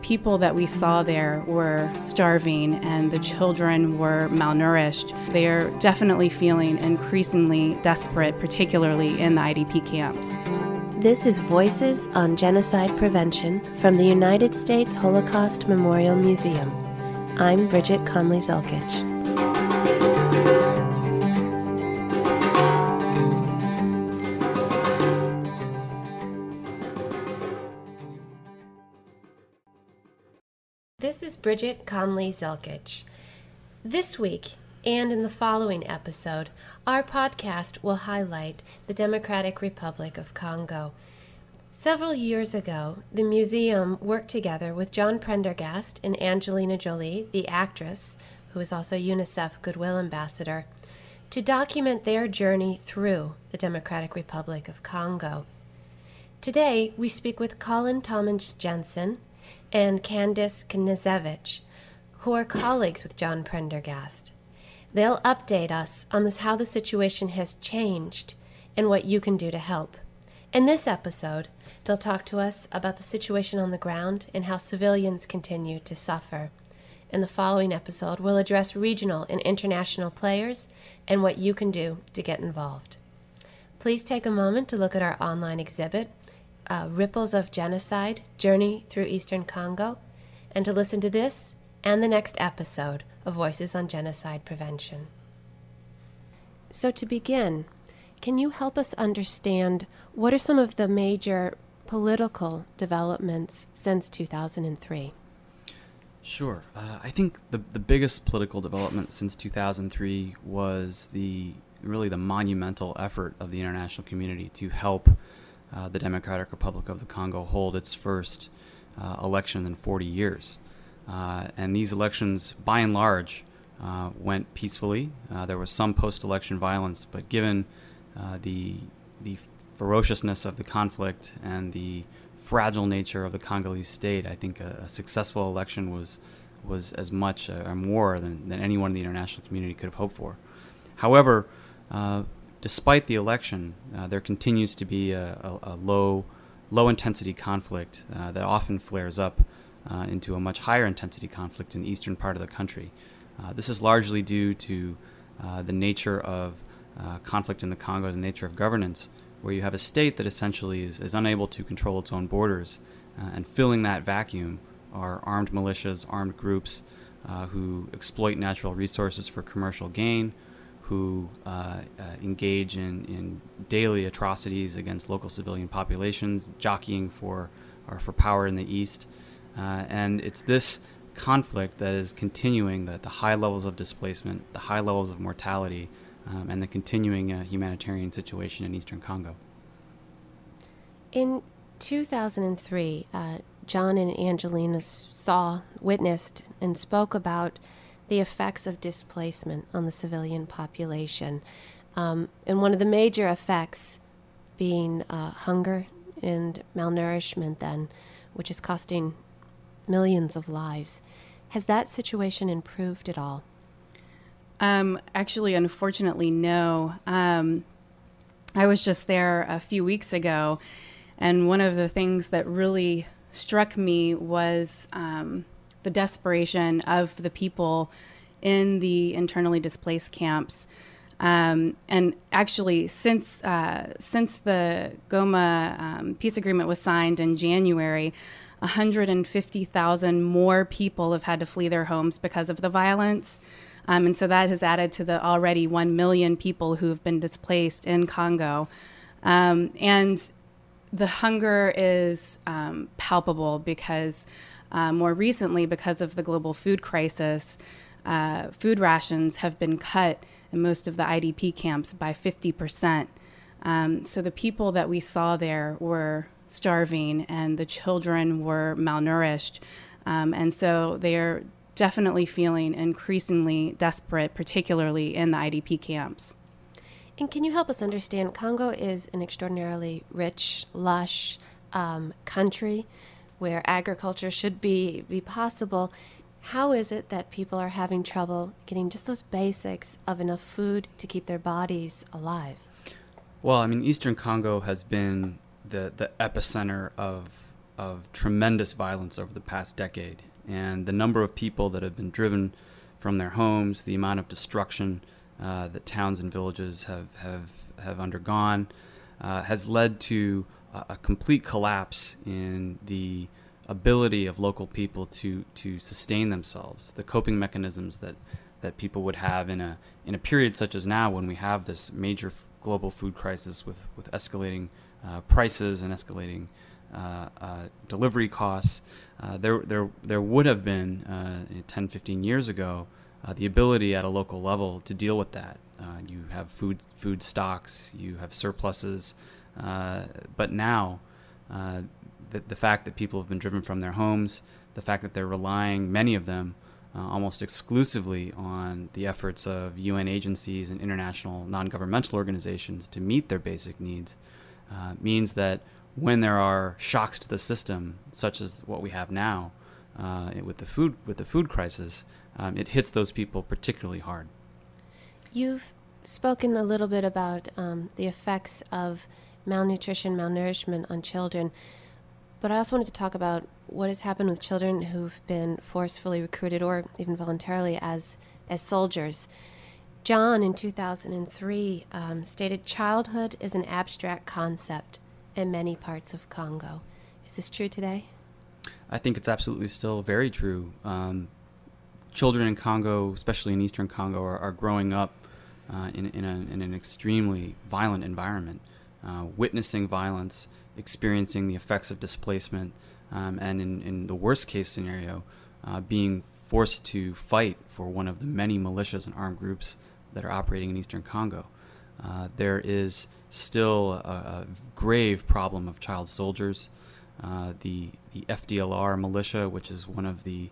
people that we saw there were starving and the children were malnourished. They are definitely feeling increasingly desperate, particularly in the IDP camps. This is Voices on Genocide Prevention from the United States Holocaust Memorial Museum. I'm Bridget Conley-Zelkich. This is Bridget Conley-Zelkich. This week, and in the following episode, our podcast will highlight the Democratic Republic of Congo. Several years ago, the museum worked together with John Prendergast and Angelina Jolie, the actress, who is also UNICEF Goodwill Ambassador, to document their journey through the Democratic Republic of Congo. Today, we speak with Colin Thomas Jensen and Candice Kniezevich, who are colleagues with John Prendergast. They'll update us on how the situation has changed and what you can do to help. In this episode, they'll talk to us about the situation on the ground and how civilians continue to suffer. In the following episode, we'll address regional and international players and what you can do to get involved. Please take a moment to look at our online exhibit, Ripples of Genocide, Journey Through Eastern Congo, and to listen to this and the next episode of Voices on Genocide Prevention. So to begin, can you help us understand what are some of the major political developments since 2003? Sure. I think the biggest political development since 2003 was the monumental effort of the international community to help the Democratic Republic of the Congo hold its first election in 40 years. And these elections, by and large, went peacefully. There was some post-election violence, but given the ferociousness of the conflict and the fragile nature of the Congolese state, I think a successful election was as much or more than anyone in the international community could have hoped for. However, despite the election, there continues to be a low-intensity conflict that often flares up into a much higher intensity conflict in the eastern part of the country. This is largely due to the nature of conflict in the Congo, the nature of governance, where you have a state that essentially is unable to control its own borders, and filling that vacuum are armed militias, armed groups who exploit natural resources for commercial gain, who engage in daily atrocities against local civilian populations, jockeying for power in the east. And it's this conflict that is continuing the high levels of displacement, the high levels of mortality, and the continuing humanitarian situation in eastern Congo. In 2003, John and Angelina witnessed, and spoke about the effects of displacement on the civilian population. And one of the major effects being hunger and malnourishment then, which is costing millions of lives. Has that situation improved at all? Actually, unfortunately, no. I was just there a few weeks ago, and one of the things that really struck me was the desperation of the people in the internally displaced camps. And actually, since the Goma peace agreement was signed in January, 150,000 more people have had to flee their homes because of the violence. And so that has added to the already 1 million people who have been displaced in Congo. And the hunger is palpable because more recently, because of the global food crisis, food rations have been cut in most of the IDP camps by 50%. So the people that we saw there were starving and the children were malnourished. And so they are definitely feeling increasingly desperate, particularly in the IDP camps. And can you help us understand, Congo is an extraordinarily rich, lush country where agriculture should be possible. How is it that people are having trouble getting just those basics of enough food to keep their bodies alive? Well, I mean, Eastern Congo has been the epicenter of of tremendous violence over the past decade. And the number of people that have been driven from their homes, the amount of destruction that towns and villages have undergone, has led to a complete collapse in the ability of local people to sustain themselves, the coping mechanisms that people would have in a period such as now, when we have this major global food crisis with escalating prices and escalating delivery costs. There would have been 10, 15 years ago the ability at a local level to deal with that. You have food stocks, you have surpluses, but now the fact that people have been driven from their homes, the fact that they're relying, many of them, almost exclusively on the efforts of UN agencies and international non-governmental organizations to meet their basic needs, means that when there are shocks to the system, such as what we have now with the food crisis, it hits those people particularly hard. You've spoken a little bit about the effects of malnutrition, malnourishment on children, but I also wanted to talk about what has happened with children who've been forcefully recruited or even voluntarily as soldiers. John, in 2003, stated childhood is an abstract concept in many parts of Congo. Is this true today? I think it's absolutely still very true. Children in Congo, especially in eastern Congo, are growing up in an extremely violent environment, witnessing violence, experiencing the effects of displacement, and in the worst case scenario, being forced to fight for one of the many militias and armed groups that are operating in eastern Congo. There is still a grave problem of child soldiers. The FDLR militia, which is one of the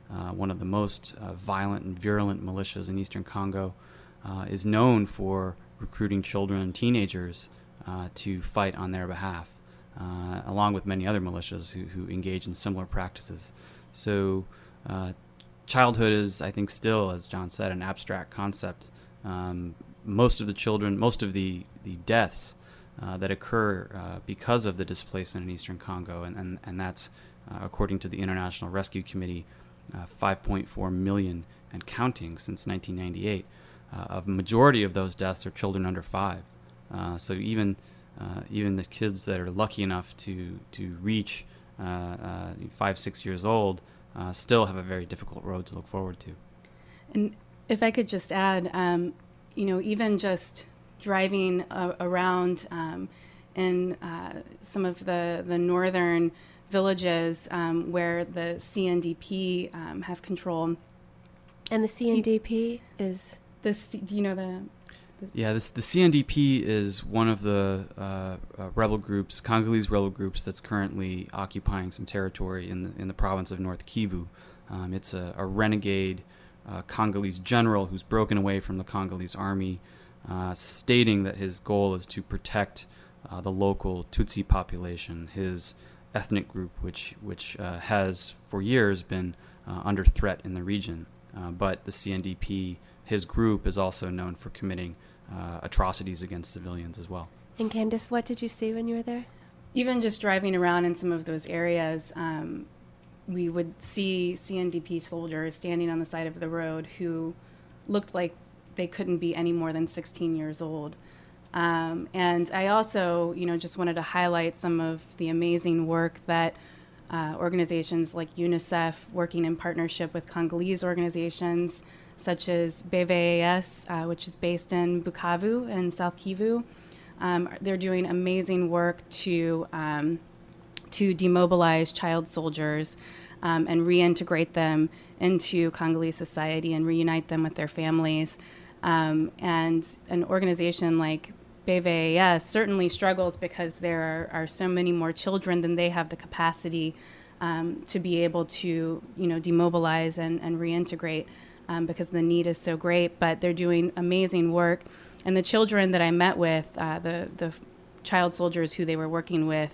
most violent and virulent militias in eastern Congo, is known for recruiting children and teenagers to fight on their behalf, along with many other militias who engage in similar practices. So childhood is, I think, still, as John said, an abstract concept. Most of the deaths that occur because of the displacement in eastern Congo, and that's, according to the International Rescue Committee, 5.4 million and counting since 1998. A majority of those deaths are children under 5. So even the kids that are lucky enough to reach 5, 6 years old still have a very difficult road to look forward to. And if I could just add, even just driving around in some of the northern villages where the CNDP have control. And the CNDP is? This, do you know the? Yeah, the CNDP is one of the rebel groups, Congolese rebel groups, that's currently occupying some territory in the province of North Kivu. It's a renegade Congolese general who's broken away from the Congolese army, stating that his goal is to protect the local Tutsi population, his ethnic group, which has for years been under threat in the region. But the CNDP, his group, is also known for committing atrocities against civilians as well. And Candace, what did you see when you were there? Even just driving around in some of those areas, we would see CNDP soldiers standing on the side of the road who looked like they couldn't be any more than 16 years old. And I also, just wanted to highlight some of the amazing work that organizations like UNICEF, working in partnership with Congolese organizations such as BVAS, which is based in Bukavu in South Kivu. They're doing amazing work to demobilize child soldiers and reintegrate them into Congolese society and reunite them with their families. And an organization like BVAS certainly struggles because there are so many more children than they have the capacity to be able to, demobilize and reintegrate because the need is so great. But they're doing amazing work. And the children that I met with, the child soldiers who they were working with,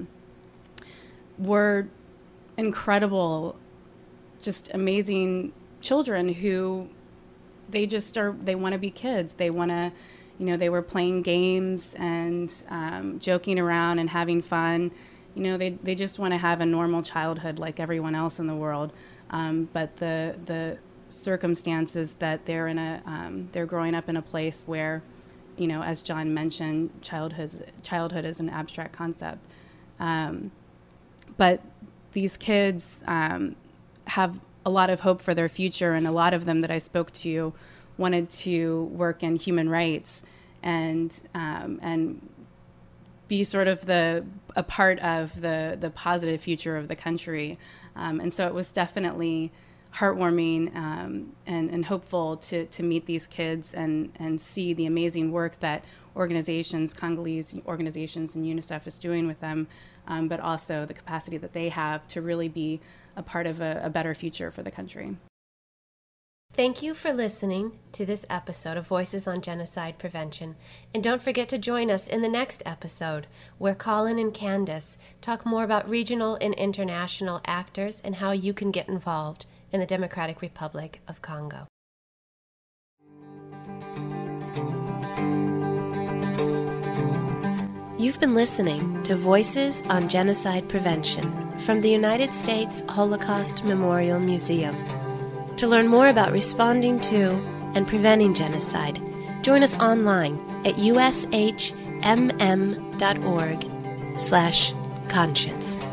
were incredible, just amazing children who they want to be kids. They want to, they were playing games and joking around and having fun. they just want to have a normal childhood like everyone else in the world. But the circumstances that they're growing up in a place where, as John mentioned, childhood is an abstract concept. But these kids have a lot of hope for their future, and a lot of them that I spoke to wanted to work in human rights and be sort of a part of the positive future of the country. And so it was definitely heartwarming and hopeful to meet these kids and see the amazing work that Congolese organizations and UNICEF is doing with them, but also the capacity that they have to really be a part of a better future for the country. Thank you for listening to this episode of Voices on Genocide Prevention. And don't forget to join us in the next episode, where Colin and Candace talk more about regional and international actors and how you can get involved in the Democratic Republic of Congo. You've been listening to Voices on Genocide Prevention from the United States Holocaust Memorial Museum. To learn more about responding to and preventing genocide, join us online at ushmm.org/conscience.